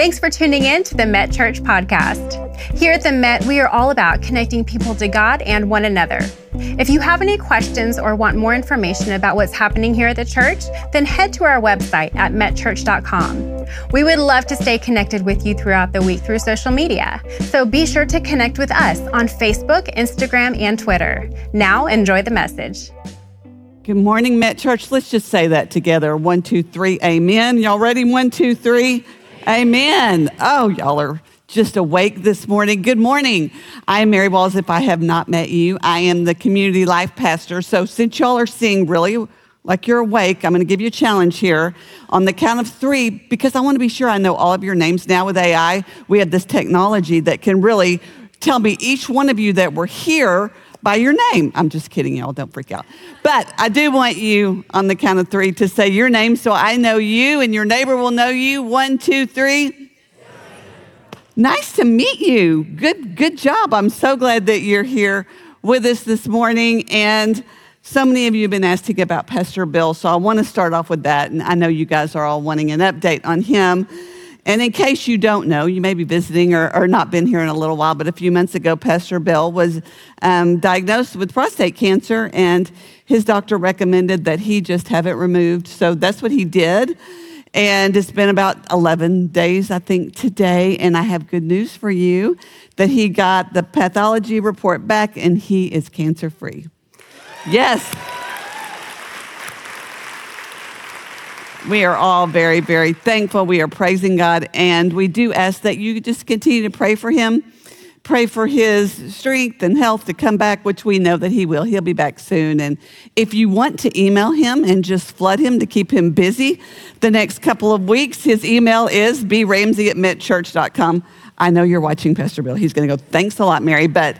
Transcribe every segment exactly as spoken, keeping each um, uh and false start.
Thanks for tuning in to the Met Church podcast. Here at the Met, we are all about connecting people to God and one another. If you have any questions or want more information about what's happening here at the church, then head to our website at met church dot com. We would love to stay connected with you throughout the week through social media, so be sure to connect with us on Facebook, Instagram, and Twitter. Now, enjoy the message. Good morning, Met Church. Let's just say that together. One, two, three, amen. Y'all ready? One, two, three, amen. Oh, y'all are just awake this morning. Good morning. I am Mary Walls. If I have not met you, I am the community life pastor. So since y'all are seeing really like you're awake, I'm going to give you a challenge here on the count of three, because I want to be sure I know all of your names. Now with A I, we have this technology that can really tell me each one of you that were here by your name. I'm just kidding, y'all. Don't freak out. But I do want you on the count of three to say your name so I know you and your neighbor will know you. One, two, three. Nice to meet you. Good, good job. I'm so glad that you're here with us this morning. And so many of you have been asking about Pastor Bill, so I want to start off with that. And I know you guys are all wanting an update on him. And in case you don't know, you may be visiting or, or not been here in a little while, but a few months ago, Pastor Bill was um, diagnosed with prostate cancer, and his doctor recommended that he just have it removed. So that's what he did. And it's been about eleven days, I think, today. And I have good news for you that he got the pathology report back and he is cancer-free. Yes. We are all very, very thankful. We are praising God, and we do ask that you just continue to pray for him, pray for his strength and health to come back, which we know that he will. He'll be back soon. And if you want to email him and just flood him to keep him busy the next couple of weeks, his email is b ramsey at met church dot com. I know you're watching Pastor Bill. He's going to go, thanks a lot, Mary, but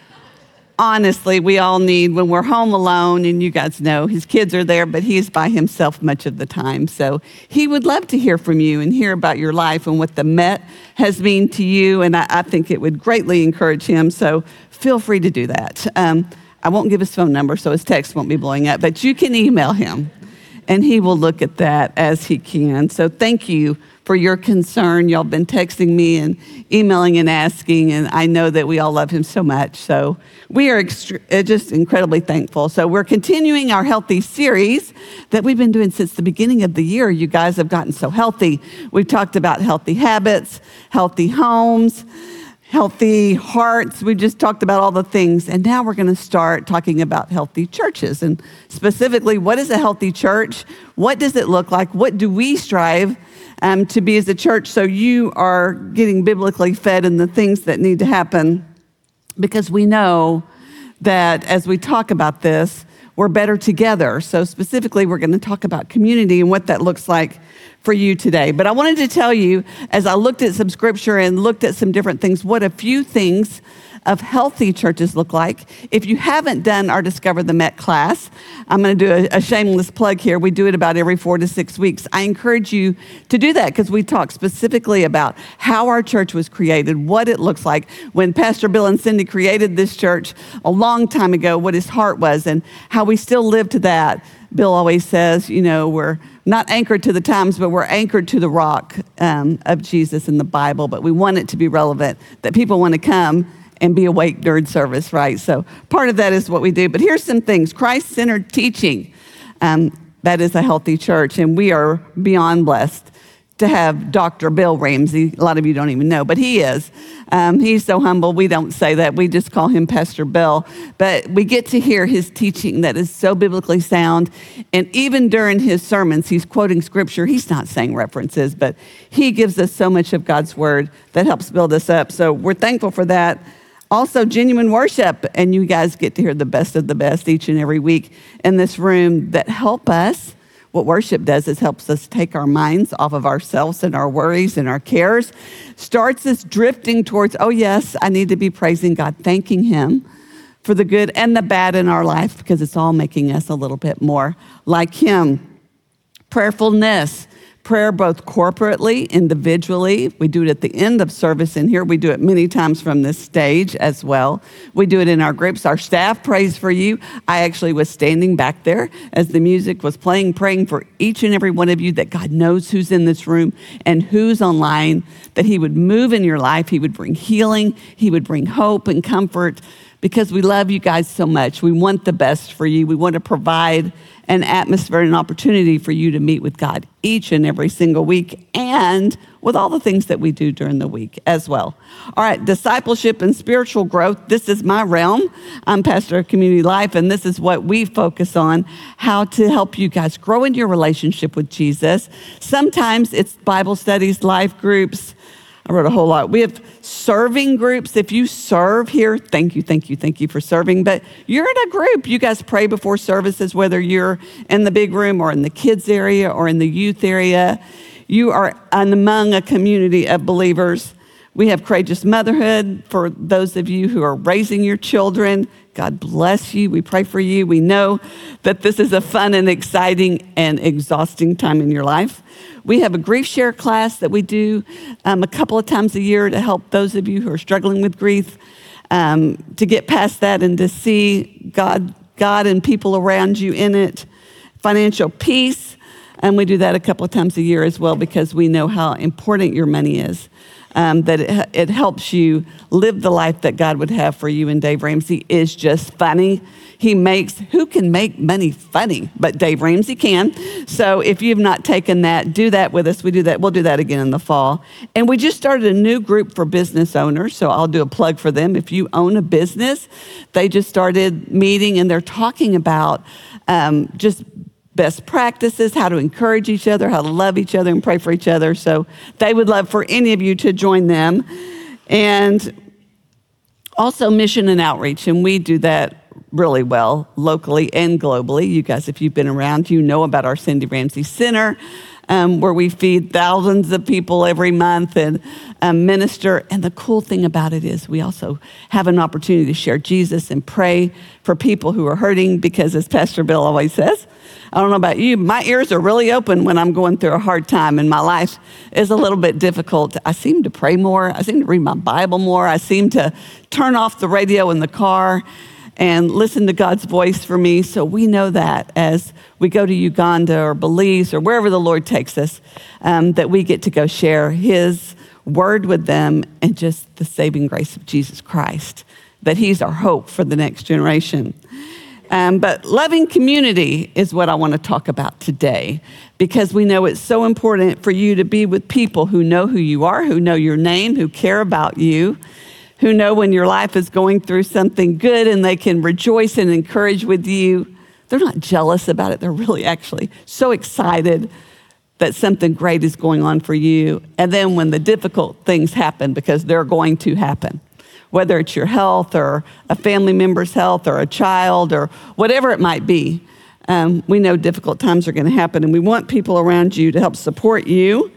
honestly, we all need, when we're home alone, and you guys know his kids are there, but he's by himself much of the time. So he would love to hear from you and hear about your life and what the Met has meant to you. And I, I think it would greatly encourage him. So feel free to do that. Um, I won't give his phone number, so his text won't be blowing up, but you can email him and he will look at that as he can. So thank you for your concern. Y'all been texting me and emailing and asking, and I know that we all love him so much. So we are extre- just incredibly thankful. So we're continuing our healthy series that we've been doing since the beginning of the year. You guys have gotten so healthy. We've talked about healthy habits, healthy homes, healthy hearts. We just talked about all the things. And now we're going to start talking about healthy churches. And specifically, what is a healthy church? What does it look like? What do we strive um, to be as a church so you are getting biblically fed in the things that need to happen? Because we know that as we talk about this, we're better together. So specifically, we're going to talk about community and what that looks like for you today. But I wanted to tell you, as I looked at some scripture and looked at some different things, what a few things of healthy churches look like. If you haven't done our Discover the Met class, I'm going to do a, a shameless plug here. We do it about every four to six weeks. I encourage you to do that because we talk specifically about how our church was created, what it looks like. When Pastor Bill and Cindy created this church a long time ago, what his heart was and how we still live to that. Bill always says, you know, we're not anchored to the times, but we're anchored to the rock um, of Jesus in the Bible. But we want it to be relevant, that people want to come and be awake during service, right? So part of that is what we do. But here's some things. Christ-centered teaching. Um, that is a healthy church. And we are beyond blessed to have Doctor Bill Ramsey. A lot of you don't even know, but he is. Um, he's so humble. We don't say that. We just call him Pastor Bill. But we get to hear his teaching that is so biblically sound. And even during his sermons, he's quoting scripture. He's not saying references, but he gives us so much of God's word that helps build us up. So we're thankful for that. Also, genuine worship, and you guys get to hear the best of the best each and every week in this room that help us. What worship does is helps us take our minds off of ourselves and our worries and our cares, starts us drifting towards, oh yes, I need to be praising God, thanking him for the good and the bad in our life because it's all making us a little bit more like him. Prayerfulness. prayer both corporately, individually. We do it at the end of service in here. We do it many times from this stage as well. We do it in our groups. Our staff prays for you. I actually was standing back there as the music was playing, praying for each and every one of you, that God knows who's in this room and who's online, that he would move in your life. He would bring healing. He would bring hope and comfort, because we love you guys so much. We want the best for you. We want to provide an atmosphere and an opportunity for you to meet with God each and every single week, and with all the things that we do during the week as well. All right, discipleship and spiritual growth. This is my realm. I'm pastor of Community Life, and this is what we focus on, how to help you guys grow in your relationship with Jesus. Sometimes it's Bible studies, life groups. I wrote a whole lot. We have serving groups. If you serve here, thank you, thank you, thank you for serving. But you're in a group. You guys pray before services, whether you're in the big room or in the kids area or in the youth area. You are among a community of believers. We have Courageous Motherhood for those of you who are raising your children. God bless you. We pray for you. We know that this is a fun and exciting and exhausting time in your life. We have a grief share class that we do um, a couple of times a year to help those of you who are struggling with grief um, to get past that and to see God, God and people around you in it. Financial peace, and we do that a couple of times a year as well, because we know how important your money is. Um, that it, it helps you live the life that God would have for you. And Dave Ramsey is just funny. He makes, who can make money funny? But Dave Ramsey can. So if you've not taken that, do that with us. We do that. We'll do that again in the fall. And we just started a new group for business owners. So I'll do a plug for them. If you own a business, they just started meeting, and they're talking about um, just best practices, how to encourage each other, how to love each other and pray for each other. So they would love for any of you to join them. And also mission and outreach. And we do that really well, locally and globally. You guys, if you've been around, you know about our Cindy Ramsey Center, um, where we feed thousands of people every month and um, minister. And the cool thing about it is we also have an opportunity to share Jesus and pray for people who are hurting, because as Pastor Bill always says, I don't know about you, my ears are really open when I'm going through a hard time and my life is a little bit difficult. I seem to pray more. I seem to read my Bible more. I seem to turn off the radio in the car and listen to God's voice for me. So we know that as we go to Uganda or Belize or wherever the Lord takes us, um, that we get to go share his word with them and just the saving grace of Jesus Christ, that he's our hope for the next generation. Um, but loving community is what I want to talk about today, because we know it's so important for you to be with people who know who you are, who know your name, who care about you, who know when your life is going through something good and they can rejoice and encourage with you. They're not jealous about it. They're really actually so excited that something great is going on for you. And then when the difficult things happen, because they're going to happen, whether it's your health or a family member's health or a child or whatever it might be, um, we know difficult times are going to happen, and we want people around you to help support you,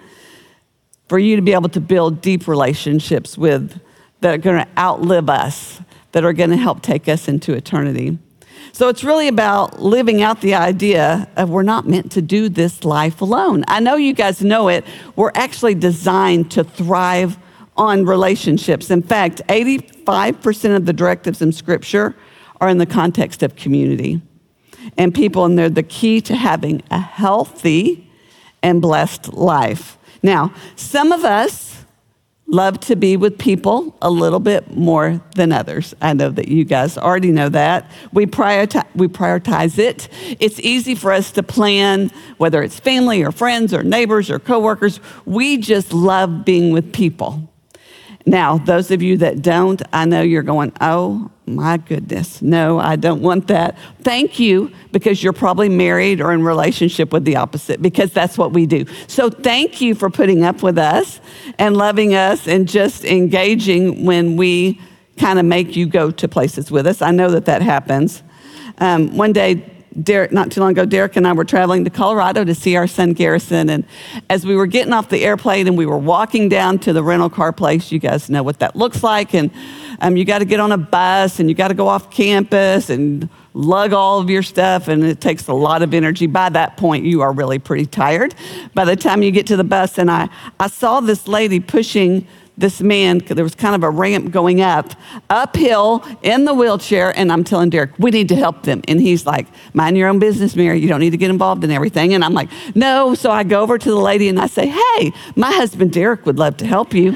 for you to be able to build deep relationships with that are going to outlive us, that are going to help take us into eternity. So it's really about living out the idea of we're not meant to do this life alone. I know you guys know it. We're actually designed to thrive on relationships. In fact, eighty-five percent of the directives in Scripture are in the context of community and people, and they're the key to having a healthy and blessed life. Now, some of us love to be with people a little bit more than others. I know that you guys already know that. We prioritize, we prioritize it. It's easy for us to plan, whether it's family or friends or neighbors or coworkers. We just love being with people. Now, those of you that don't, I know you're going, oh my goodness, no, I don't want that. Thank you, because you're probably married or in relationship with the opposite, because that's what we do. So thank you for putting up with us and loving us and just engaging when we kind of make you go to places with us. I know that that happens. Um, one day, Derek, not too long ago, Derek and I were traveling to Colorado to see our son Garrison. And as we were getting off the airplane and we were walking down to the rental car place, you guys know what that looks like. And um, you got to get on a bus and you got to go off campus and lug all of your stuff, and it takes a lot of energy. By that point, you are really pretty tired by the time you get to the bus. And I, I saw this lady pushing this man, there was kind of a ramp going up, uphill in the wheelchair, and I'm telling Derek, we need to help them. And he's like, mind your own business, Mary, you don't need to get involved in everything. And I'm like, no. So I go over to the lady and I say, hey, my husband Derek would love to help you.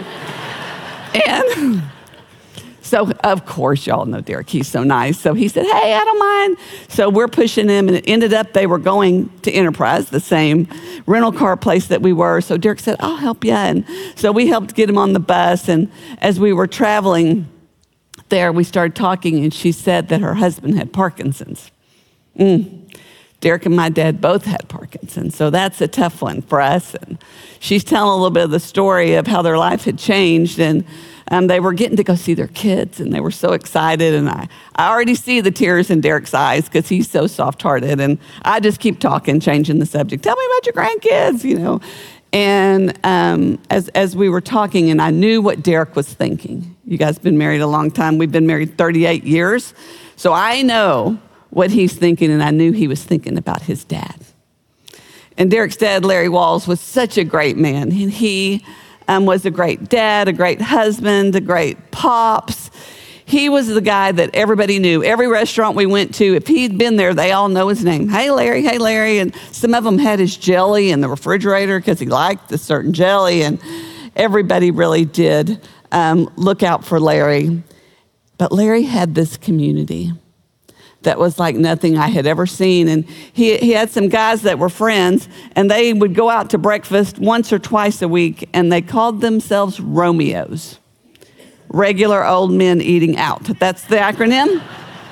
And so, of course, y'all know Derek, he's so nice. So he said, hey, I don't mind. So we're pushing him, and it ended up they were going to Enterprise, the same rental car place that we were. So Derek said, I'll help you. And so we helped get him on the bus. And as we were traveling there, we started talking, and she said that her husband had Parkinson's. Mm. Derek and my dad both had Parkinson's, so that's a tough one for us. And she's telling a little bit of the story of how their life had changed, and Um, they were getting to go see their kids, and they were so excited. And I, I already see the tears in Derek's eyes because he's so soft-hearted. And I just keep talking, changing the subject. Tell me about your grandkids, you know. And um, as, as we were talking, and I knew what Derek was thinking. You guys have been married a long time. We've been married thirty-eight years. So I know what he's thinking, and I knew he was thinking about his dad. And Derek's dad, Larry Walls, was such a great man. And he Um, was a great dad, a great husband, a great pops. He was the guy that everybody knew. Every restaurant we went to, if he'd been there, they all know his name. Hey, Larry, hey, Larry. And some of them had his jelly in the refrigerator because he liked a certain jelly. And everybody really did um, look out for Larry. But Larry had this community that was like nothing I had ever seen. And he, he had some guys that were friends, and they would go out to breakfast once or twice a week, and they called themselves Romeos, regular old men eating out. That's the acronym.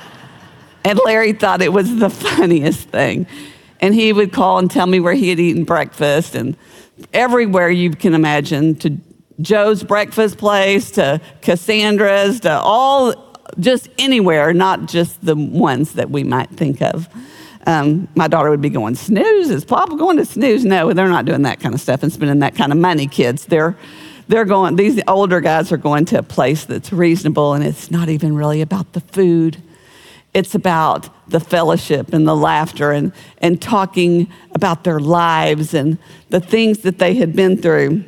And Larry thought it was the funniest thing. And he would call and tell me where he had eaten breakfast, and everywhere you can imagine, to Joe's breakfast place, to Cassandra's, to all just anywhere, not just the ones that we might think of. Um, my daughter would be going, snooze? Is Papa going to snooze? No, they're not doing that kind of stuff and spending that kind of money, kids. They're, they're going, these older guys are going to a place that's reasonable, and it's not even really about the food. It's about the fellowship and the laughter and, and talking about their lives and the things that they had been through.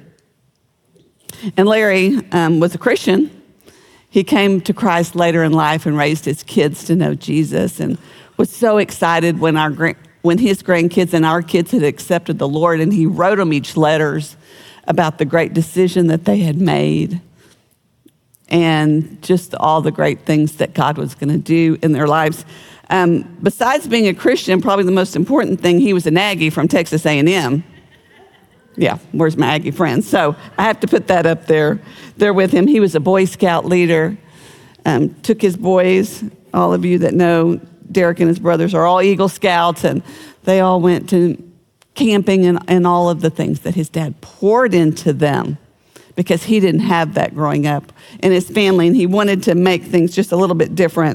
And Larry um, was a Christian. He came to Christ later in life and raised his kids to know Jesus, and was so excited when our when his grandkids and our kids had accepted the Lord, and he wrote them each letters about the great decision that they had made and just all the great things that God was going to do in their lives. Um, besides being a Christian, probably the most important thing, he was an Aggie from Texas A and M. Yeah, where's my Aggie friends? So I have to put that up there, there with him. He was a Boy Scout leader, um, took his boys, all of you that know Derek and his brothers are all Eagle Scouts, and they all went to camping and, and all of the things that his dad poured into them because he didn't have that growing up in his family, and he wanted to make things just a little bit different.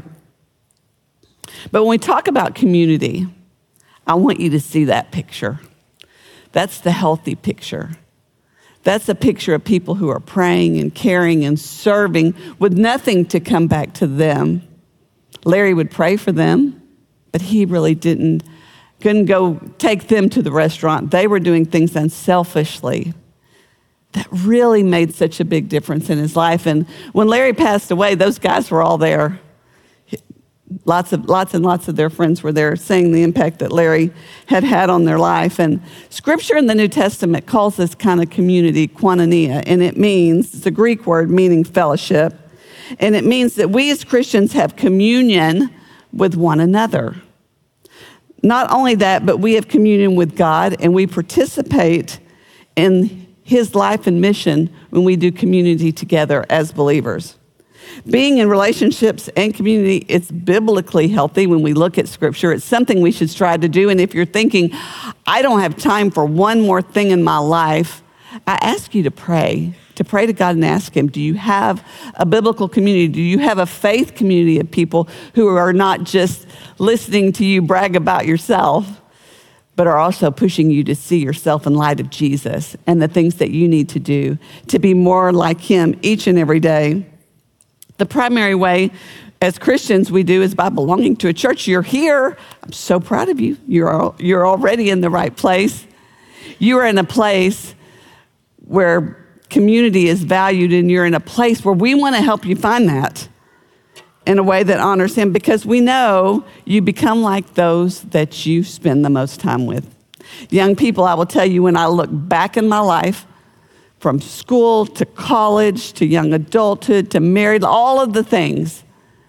But when we talk about community, I want you to see that picture. That's the healthy picture. That's a picture of people who are praying and caring and serving with nothing to come back to them. Larry would pray for them, but he really didn't, couldn't go take them to the restaurant. They were doing things unselfishly that really made such a big difference in his life. And when Larry passed away, those guys were all there. Lots of lots and lots of their friends were there, saying the impact that Larry had had on their life. And Scripture in the New Testament calls this kind of community koinonia, and it means, it's a Greek word meaning fellowship, and it means that we as Christians have communion with one another. Not only that, but we have communion with God, and we participate in his life and mission when we do community together as believers. Being in relationships and community, it's biblically healthy when we look at Scripture. It's something we should strive to do. And if you're thinking, I don't have time for one more thing in my life, I ask you to pray, to pray to God and ask him, do you have a biblical community? Do you have a faith community of people who are not just listening to you brag about yourself, but are also pushing you to see yourself in light of Jesus and the things that you need to do to be more like him each and every day? The primary way as Christians we do is by belonging to a church. You're here. I'm so proud of you. You're, all, you're already in the right place. You are in a place where community is valued, and you're in a place where we want to help you find that in a way that honors him, because we know you become like those that you spend the most time with. Young people, I will tell you, when I look back in my life, from school to college to young adulthood to married, all of the things,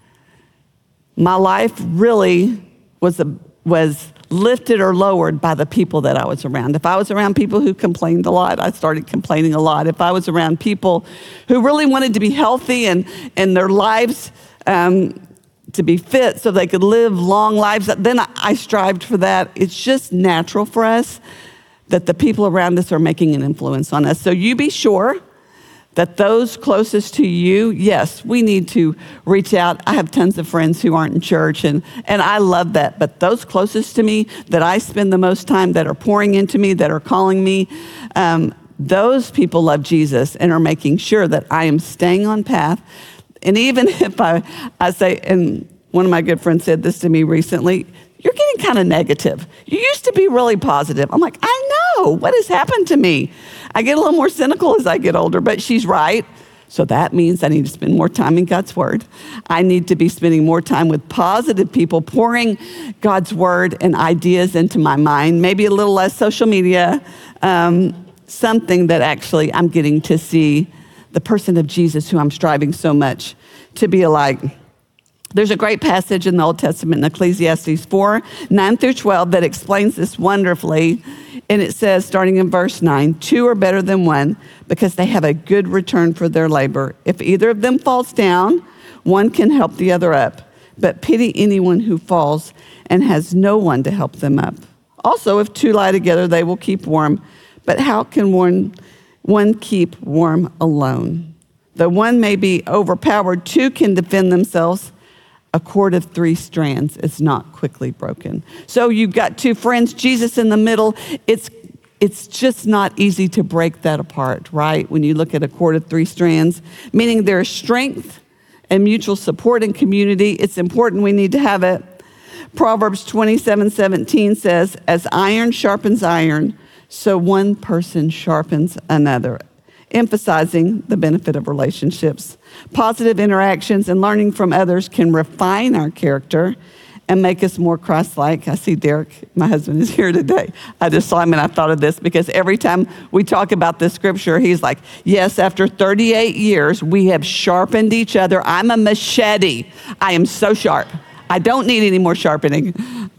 my life really was a, was lifted or lowered by the people that I was around. If I was around people who complained a lot, I started complaining a lot. If I was around people who really wanted to be healthy and, and their lives um, to be fit so they could live long lives, then I, I strived for that. It's just natural for us that the people around us are making an influence on us. So you be sure that those closest to you, yes, we need to reach out. I have tons of friends who aren't in church, and, and I love that. But those closest to me, that I spend the most time, that are pouring into me, that are calling me, um, those people love Jesus and are making sure that I am staying on path. And even if I, I say, and one of my good friends said this to me recently, you're getting kind of negative. You used to be really positive. I'm like, I know. What has happened to me? I get a little more cynical as I get older, but she's right. So that means I need to spend more time in God's word. I need to be spending more time with positive people, pouring God's word and ideas into my mind, maybe a little less social media, um, something that actually I'm getting to see the person of Jesus who I'm striving so much to be alike. There's a great passage in the Old Testament in Ecclesiastes four, nine through twelve that explains this wonderfully. And it says, starting in verse nine, two are better than one because they have a good return for their labor. If either of them falls down, one can help the other up. But pity anyone who falls and has no one to help them up. Also, if two lie together, they will keep warm. But how can one, one keep warm alone? Though one may be overpowered, two can defend themselves. A cord of three strands is not quickly broken. So you've got two friends, Jesus in the middle. It's it's just not easy to break that apart, right? When you look at a cord of three strands, meaning there's strength and mutual support and community. It's important. We need to have it. Proverbs twenty-seven seventeen says, as iron sharpens iron, so one person sharpens another, emphasizing the benefit of relationships. Positive interactions and learning from others can refine our character and make us more Christ-like. I see Derek, my husband, is here today. I just saw him and I thought of this because every time we talk about this scripture, he's like, yes, after thirty-eight years, we have sharpened each other. I'm a machete. I am so sharp. I don't need any more sharpening.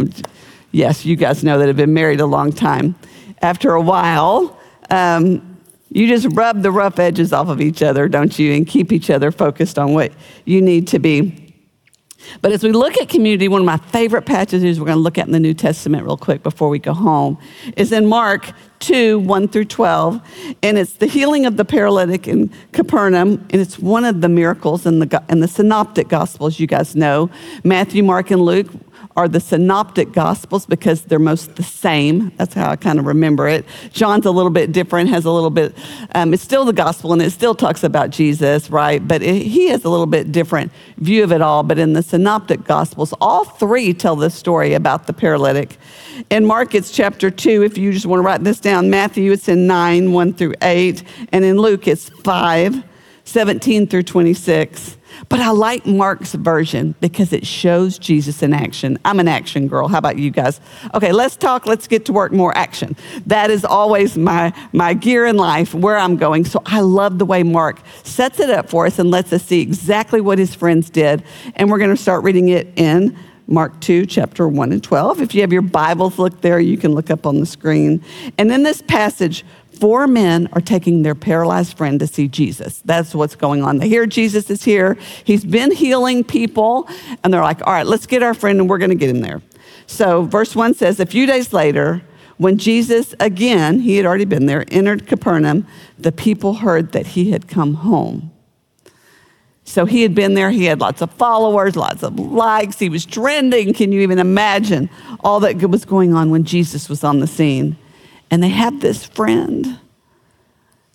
Yes, you guys know that have been married a long time. After a while, um, you just rub the rough edges off of each other, don't you? And keep each other focused on what you need to be. But as we look at community, one of my favorite passages we're going to look at in the New Testament real quick before we go home is in Mark two, one through twelve. And it's the healing of the paralytic in Capernaum. And it's one of the miracles in the, in the synoptic gospels, you guys know. Matthew, Mark, and Luke are the synoptic gospels because they're most the same. That's how I kind of remember it. John's a little bit different, has a little bit, um, it's still the gospel and it still talks about Jesus, right? But it, he has a little bit different view of it all. But in the synoptic gospels, all three tell this story about the paralytic. In Mark, it's chapter two, if you just want to write this down. Matthew, it's in nine, one through eight. And in Luke, it's five, seventeen through twenty-six. But I like Mark's version because it shows Jesus in action. I'm an action girl. How about you guys? Okay, let's talk. Let's get to work. More action. That is always my, my gear in life, where I'm going. So I love the way Mark sets it up for us and lets us see exactly what his friends did. And we're going to start reading it in Mark two, chapter one and twelve. If you have your Bibles, look there. You can look up on the screen. And in this passage, four men are taking their paralyzed friend to see Jesus. That's what's going on. They hear Jesus is here. He's been healing people. And they're like, all right, let's get our friend and we're going to get him there. So verse one says, a few days later, when Jesus, again, he had already been there, entered Capernaum, the people heard that he had come home. So he had been there. He had lots of followers, lots of likes. He was trending. Can you even imagine all that was going on when Jesus was on the scene? And they have this friend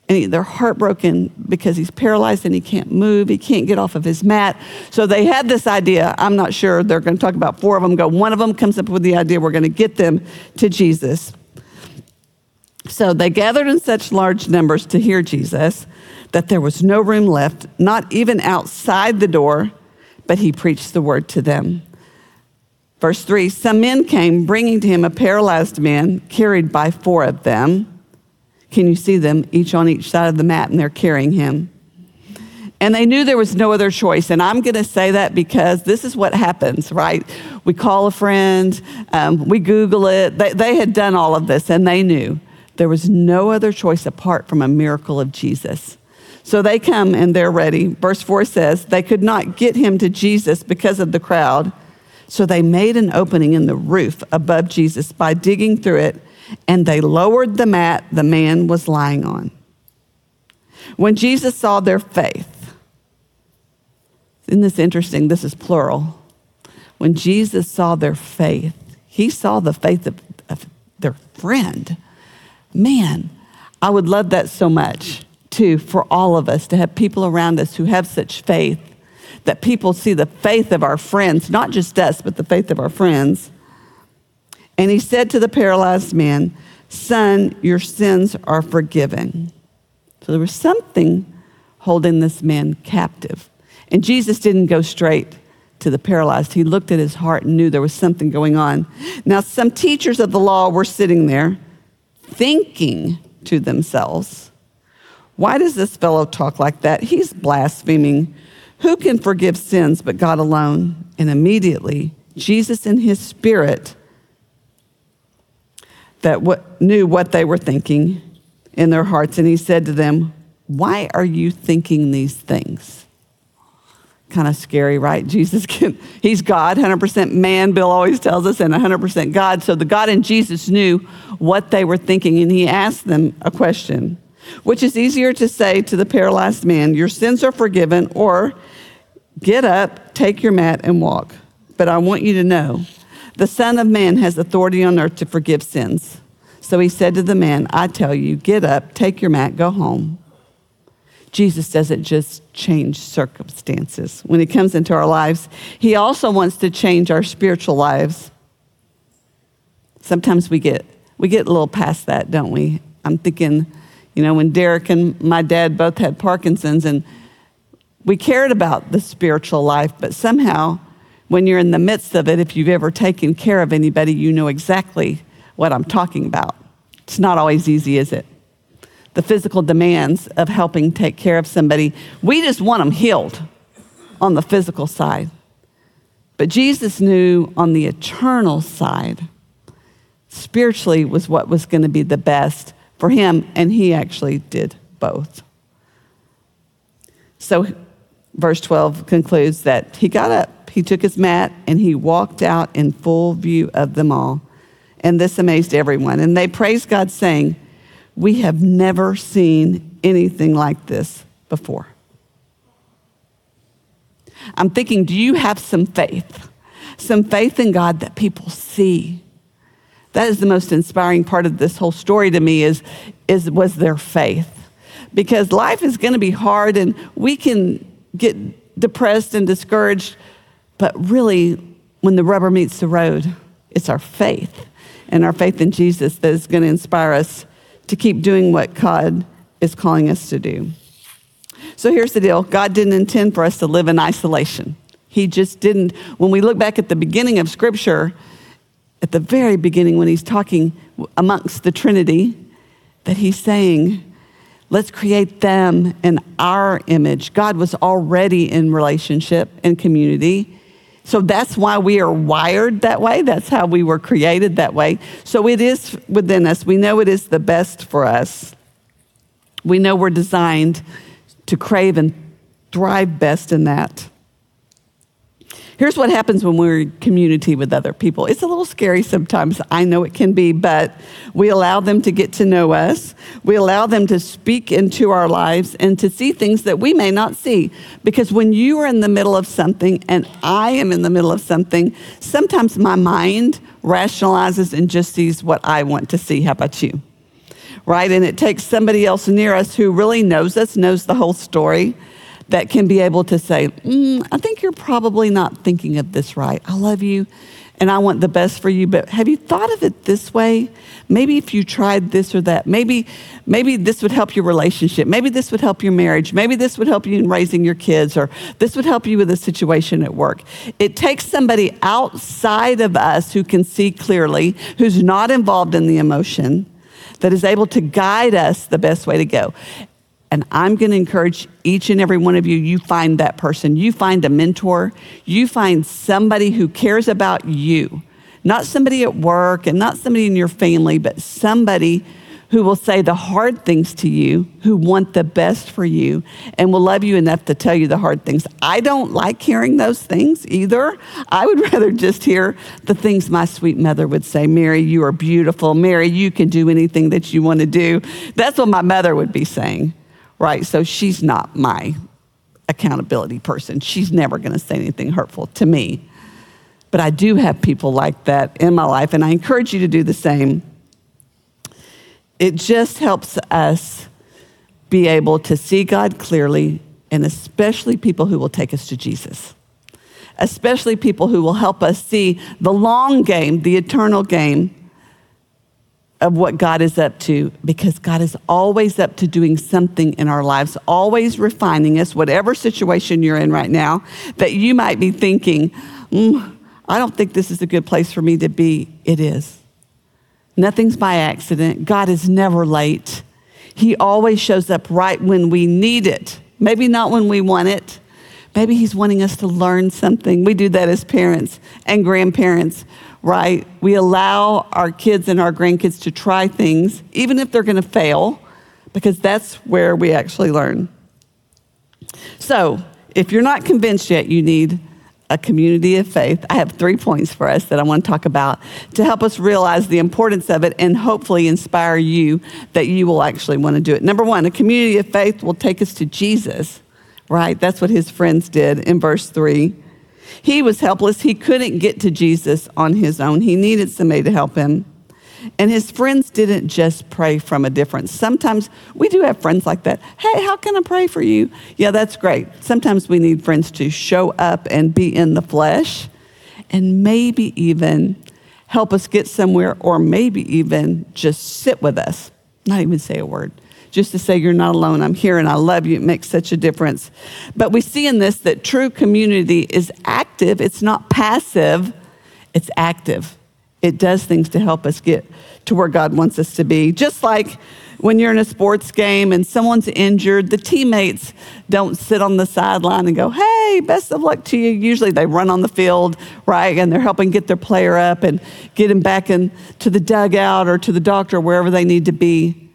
And he, they're heartbroken because he's paralyzed and he can't move. He can't get off of his mat. So they had this idea. I'm not sure. They're going to talk about four of them. Go. One of them comes up with the idea we're going to get them to Jesus. So they gathered in such large numbers to hear Jesus that there was no room left, not even outside the door, but he preached the word to them. Verse three, some men came bringing to him a paralyzed man carried by four of them. Can you see them, each on each side of the mat, and they're carrying him? And they knew there was no other choice. And I'm going to say that because this is what happens, right? We call a friend, um, we Google it. They, they had done all of this, and they knew there was no other choice apart from a miracle of Jesus. So they come, and they're ready. Verse four says, they could not get him to Jesus because of the crowd. So they made an opening in the roof above Jesus by digging through it, and they lowered the mat the man was lying on. When Jesus saw their faith, isn't this interesting? This is plural. When Jesus saw their faith, he saw the faith of, of their friend. Man, I would love that so much, too, for all of us to have people around us who have such faith, that people see the faith of our friends, not just us, but the faith of our friends. And he said to the paralyzed man, son, your sins are forgiven. So there was something holding this man captive. And Jesus didn't go straight to the paralyzed. He looked at his heart and knew there was something going on. Now, some teachers of the law were sitting there thinking to themselves, why does this fellow talk like that? He's blaspheming. Who can forgive sins but God alone? And immediately, Jesus in his spirit that what, knew what they were thinking in their hearts. And he said to them, why are you thinking these things? Kind of scary, right? Jesus, can, he's God, one hundred percent man, Bill always tells us, and one hundred percent God. So the God in Jesus knew what they were thinking, and he asked them a question, which is easier to say to the paralyzed man, your sins are forgiven, or get up, take your mat, and walk. But I want you to know, the Son of Man has authority on earth to forgive sins. So he said to the man, I tell you, get up, take your mat, go home. Jesus doesn't just change circumstances. When he comes into our lives, he also wants to change our spiritual lives. Sometimes we get we get a little past that, don't we? I'm thinking, you know, when Derek and my dad both had Parkinson's, and we cared about the spiritual life, but somehow when you're in the midst of it, if you've ever taken care of anybody, you know exactly what I'm talking about. It's not always easy, is it? The physical demands of helping take care of somebody, we just want them healed on the physical side. But Jesus knew on the eternal side, spiritually was what was going to be the best for him, and he actually did both. So verse twelve concludes that he got up, he took his mat, and he walked out in full view of them all. And this amazed everyone. And they praised God, saying, we have never seen anything like this before. I'm thinking, do you have some faith? Some faith in God that people see? That is the most inspiring part of this whole story to me is, is was their faith. Because life is going to be hard and we can get depressed and discouraged, but really when the rubber meets the road, it's our faith and our faith in Jesus that is going to inspire us to keep doing what God is calling us to do. So here's the deal. God didn't intend for us to live in isolation. He just didn't. When we look back at the beginning of Scripture, at the very beginning when he's talking amongst the Trinity, that he's saying, let's create them in our image. God was already in relationship and community. So that's why we are wired that way. That's how we were created that way. So it is within us. We know it is the best for us. We know we're designed to crave and thrive best in that. Here's what happens when we're in community with other people. It's a little scary sometimes. I know it can be, but we allow them to get to know us. We allow them to speak into our lives and to see things that we may not see. Because when you are in the middle of something and I am in the middle of something, sometimes my mind rationalizes and just sees what I want to see. How about you? right? And it takes somebody else near us who really knows us, knows the whole story, that can be able to say, mm, I think you're probably not thinking of this right. I love you and I want the best for you, but have you thought of it this way? Maybe if you tried this or that, maybe, maybe this would help your relationship. Maybe this would help your marriage. Maybe this would help you in raising your kids, or this would help you with a situation at work. It takes somebody outside of us who can see clearly, who's not involved in the emotion, that is able to guide us the best way to go. And I'm going to encourage each and every one of you, you find that person. You find a mentor. You find somebody who cares about you. Not somebody at work and not somebody in your family, but somebody who will say the hard things to you, who want the best for you, and will love you enough to tell you the hard things. I don't like hearing those things either. I would rather just hear the things my sweet mother would say. Mary, you are beautiful. Mary, you can do anything that you want to do. That's what my mother would be saying. Right, so she's not my accountability person. She's never going to say anything hurtful to me. But I do have people like that in my life, and I encourage you to do the same. It just helps us be able to see God clearly, and especially people who will take us to Jesus. Especially people who will help us see the long game, the eternal game of what God is up to, because God is always up to doing something in our lives, always refining us, whatever situation you're in right now, that you might be thinking, mm, I don't think this is a good place for me to be. It is. Nothing's by accident. God is never late. He always shows up right when we need it. Maybe not when we want it. Maybe he's wanting us to learn something. We do that as parents and grandparents, right? We allow our kids and our grandkids to try things, even if they're going to fail, because that's where we actually learn. So if you're not convinced yet, you need a community of faith. I have three points for us that I want to talk about to help us realize the importance of it and hopefully inspire you that you will actually want to do it. Number one, a community of faith will take us to Jesus, right? That's what his friends did in verse three. He was helpless. He couldn't get to Jesus on his own. He needed somebody to help him. And his friends didn't just pray from a difference. Sometimes we do have friends like that. Hey, how can I pray for you? Yeah, that's great. Sometimes we need friends to show up and be in the flesh and maybe even help us get somewhere, or maybe even just sit with us, not even say a word. Just to say, you're not alone, I'm here and I love you. It makes such a difference. But we see in this that true community is active. It's not passive, it's active. It does things to help us get to where God wants us to be. Just like when you're in a sports game and someone's injured, the teammates don't sit on the sideline and go, hey, best of luck to you. Usually they run on the field, right? And they're helping get their player up and get him back into the dugout or to the doctor, wherever they need to be.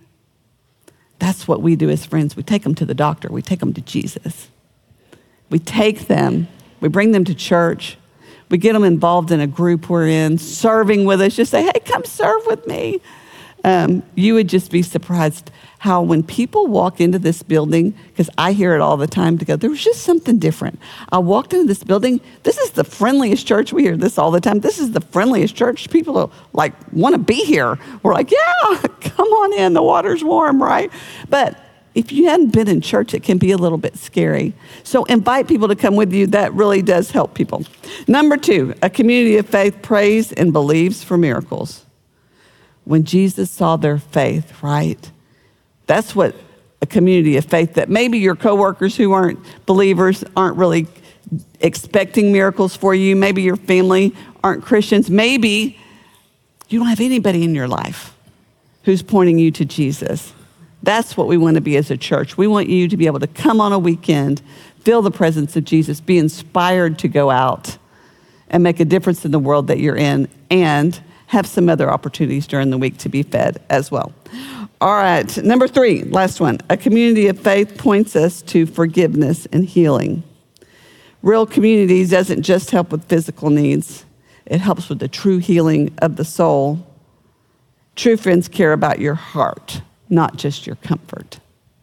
That's what we do as friends. We take them to the doctor. We take them to Jesus. We take them. We bring them to church. We get them involved in a group we're in, serving with us. Just say, hey, come serve with me. Um, you would just be surprised how when people walk into this building, because I hear it all the time, to go, there was just something different. I walked into this building. This is the friendliest church. We hear this all the time. This is the friendliest church. People are like, want to be here. We're like, yeah, come on in. The water's warm, right? But if you hadn't been in church, it can be a little bit scary. So invite people to come with you. That really does help people. Number two, a community of faith prays and believes for miracles. When Jesus saw their faith, right? That's what a community of faith, that maybe your coworkers who aren't believers aren't really expecting miracles for you. Maybe your family aren't Christians. Maybe you don't have anybody in your life who's pointing you to Jesus. That's what we want to be as a church. We want you to be able to come on a weekend, feel the presence of Jesus, be inspired to go out and make a difference in the world that you're in, and have some other opportunities during the week to be fed as well. All right, number three, last one. A community of faith points us to forgiveness and healing. Real community doesn't just help with physical needs. It helps with the true healing of the soul. True friends care about your heart, not just your comfort.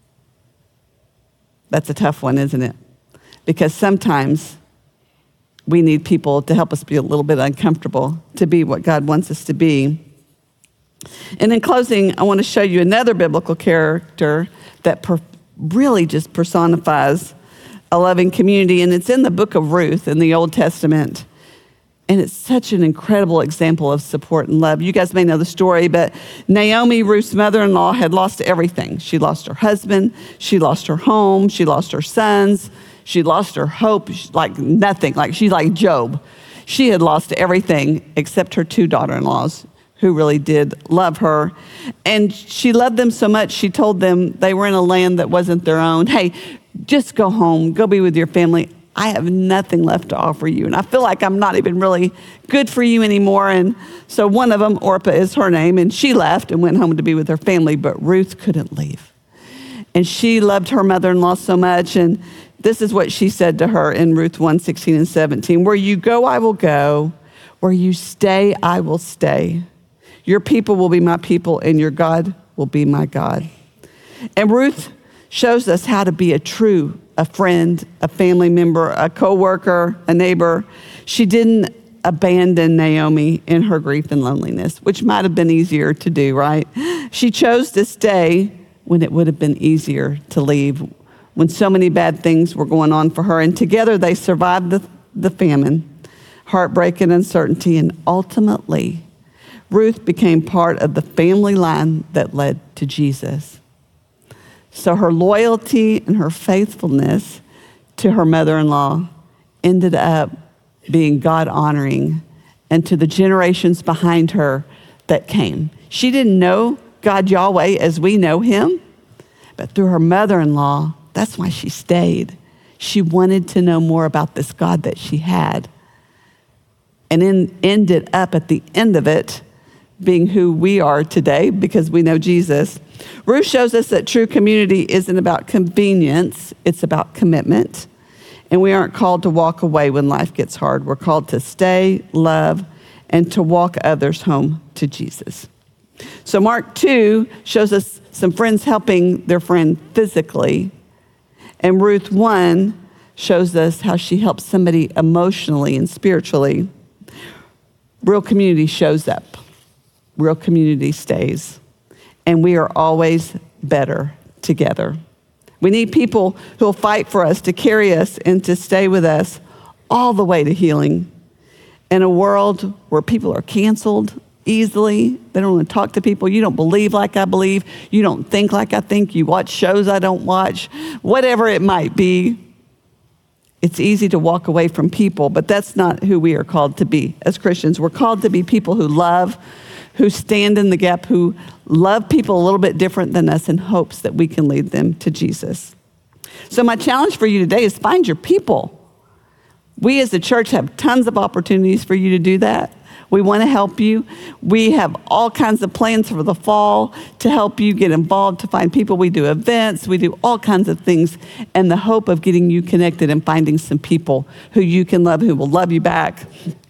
That's a tough one, isn't it? Because sometimes we need people to help us be a little bit uncomfortable to be what God wants us to be. And in closing, I want to show you another biblical character that per- really just personifies a loving community, and it's in the book of Ruth in the Old Testament. And it's such an incredible example of support and love. You guys may know the story, but Naomi, Ruth's mother-in-law, had lost everything. She lost her husband, she lost her home, she lost her sons, she lost her hope, like nothing. Like she's like Job. She had lost everything except her two daughter-in-laws, who really did love her. And she loved them so much, she told them they were in a land that wasn't their own. Hey, just go home, go be with your family. I have nothing left to offer you. And I feel like I'm not even really good for you anymore. And so one of them, Orpah is her name, and she left and went home to be with her family, but Ruth couldn't leave. And she loved her mother-in-law so much. And this is what she said to her in Ruth one, sixteen and seventeen. Where you go, I will go. Where you stay, I will stay. Your people will be my people, and your God will be my God. And Ruth shows us how to be a true, a friend, a family member, a coworker, a neighbor. She didn't abandon Naomi in her grief and loneliness, which might have been easier to do, right? She chose to stay when it would have been easier to leave, when so many bad things were going on for her. And together they survived the, the famine, heartbreak and uncertainty, and ultimately Ruth became part of the family line that led to Jesus. So her loyalty and her faithfulness to her mother-in-law ended up being God-honoring, and to the generations behind her that came. She didn't know God Yahweh as we know him, but through her mother-in-law, that's why she stayed. She wanted to know more about this God that she had, and then ended up at the end of it being who we are today because we know Jesus. Ruth shows us that true community isn't about convenience, it's about commitment. And we aren't called to walk away when life gets hard. We're called to stay, love, and to walk others home to Jesus. So Mark two shows us some friends helping their friend physically. And Ruth one shows us how she helps somebody emotionally and spiritually. Real community shows up. Real community stays. And we are always better together. We need people who will fight for us, to carry us, and to stay with us all the way to healing. In a world where people are canceled easily, they don't want to talk to people. You don't believe like I believe. You don't think like I think. You watch shows I don't watch. Whatever it might be, it's easy to walk away from people, but that's not who we are called to be as Christians. We're called to be people who love, who stand in the gap, who love people a little bit different than us in hopes that we can lead them to Jesus. So my challenge for you today is find your people. We as a church have tons of opportunities for you to do that. We want to help you. We have all kinds of plans for the fall to help you get involved, to find people. We do events. We do all kinds of things in the hope of getting you connected and finding some people who you can love, who will love you back,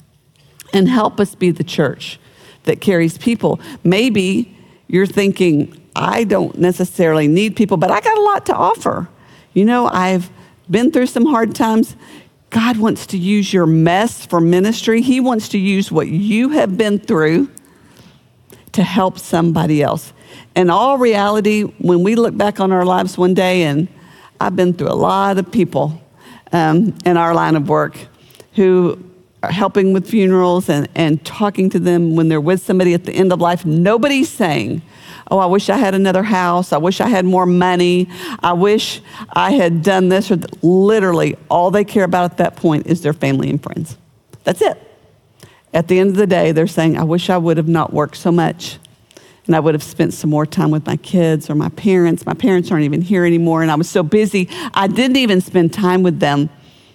and help us be the church that carries people. Maybe you're thinking, I don't necessarily need people, but I got a lot to offer. You know, I've been through some hard times. God wants to use your mess for ministry. He wants to use what you have been through to help somebody else. In all reality, when we look back on our lives one day, and I've been through a lot of people um, in our line of work who are helping with funerals and, and talking to them when they're with somebody at the end of life. Nobody's saying, oh, I wish I had another house. I wish I had more money. I wish I had done this or th-. Literally, all they care about at that point is their family and friends. That's it. At the end of the day, they're saying, I wish I would have not worked so much, and I would have spent some more time with my kids or my parents. My parents aren't even here anymore, and I was so busy, I didn't even spend time with them.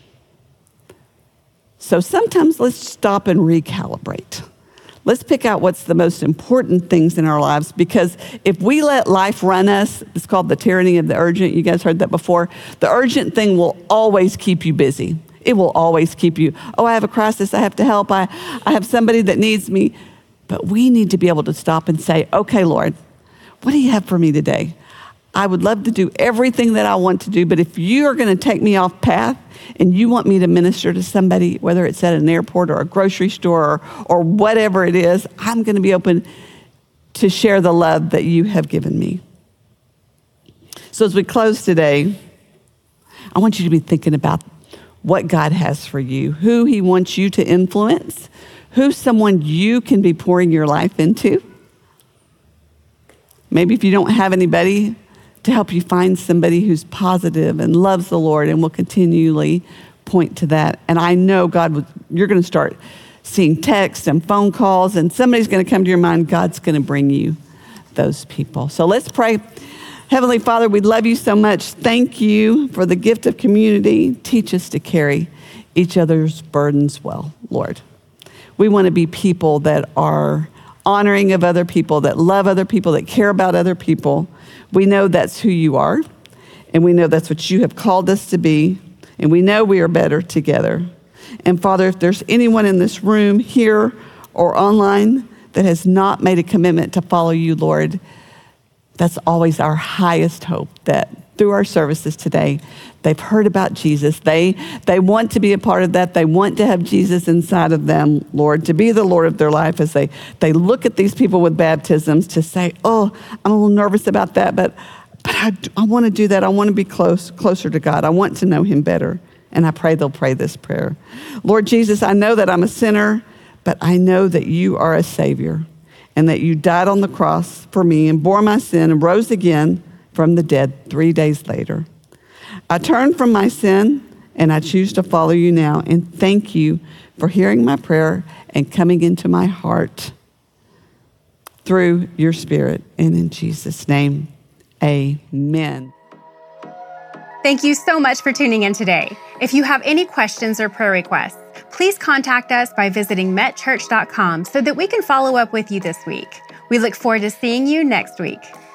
So sometimes let's stop and recalibrate. Let's pick out what's the most important things in our lives, because if we let life run us, it's called the tyranny of the urgent. You guys heard that before. The urgent thing will always keep you busy. It will always keep you, oh, I have a crisis, I have to help, I, I have somebody that needs me. But we need to be able to stop and say, okay, Lord, what do you have for me today? I would love to do everything that I want to do, but if you are going to take me off path and you want me to minister to somebody, whether it's at an airport or a grocery store or, or whatever it is, I'm going to be open to share the love that you have given me. So as we close today, I want you to be thinking about what God has for you, who he wants you to influence, who's someone you can be pouring your life into. Maybe if you don't have anybody, to help you find somebody who's positive and loves the Lord and will continually point to that. And I know God, will, you're going to start seeing texts and phone calls, and somebody's going to come to your mind. God's going to bring you those people. So let's pray. Heavenly Father, we love you so much. Thank you for the gift of community. Teach us to carry each other's burdens well, Lord. We want to be people that are honoring of other people, that love other people, that care about other people. We know that's who you are, and we know that's what you have called us to be, and we know we are better together. And Father, if there's anyone in this room, here or online, that has not made a commitment to follow you, Lord, that's always our highest hope, that through our services today, they've heard about Jesus. They, they want to be a part of that. They want to have Jesus inside of them, Lord, to be the Lord of their life as they, they look at these people with baptisms to say, oh, I'm a little nervous about that, but, but I, I want to do that. I want to be close, closer to God. I want to know him better. And I pray they'll pray this prayer. Lord Jesus, I know that I'm a sinner, but I know that you are a Savior and that you died on the cross for me and bore my sin and rose again from the dead three days later. I turn from my sin and I choose to follow you now. And thank you for hearing my prayer and coming into my heart through your Spirit. And in Jesus' name, amen. Thank you so much for tuning in today. If you have any questions or prayer requests, please contact us by visiting met church dot com so that we can follow up with you this week. We look forward to seeing you next week.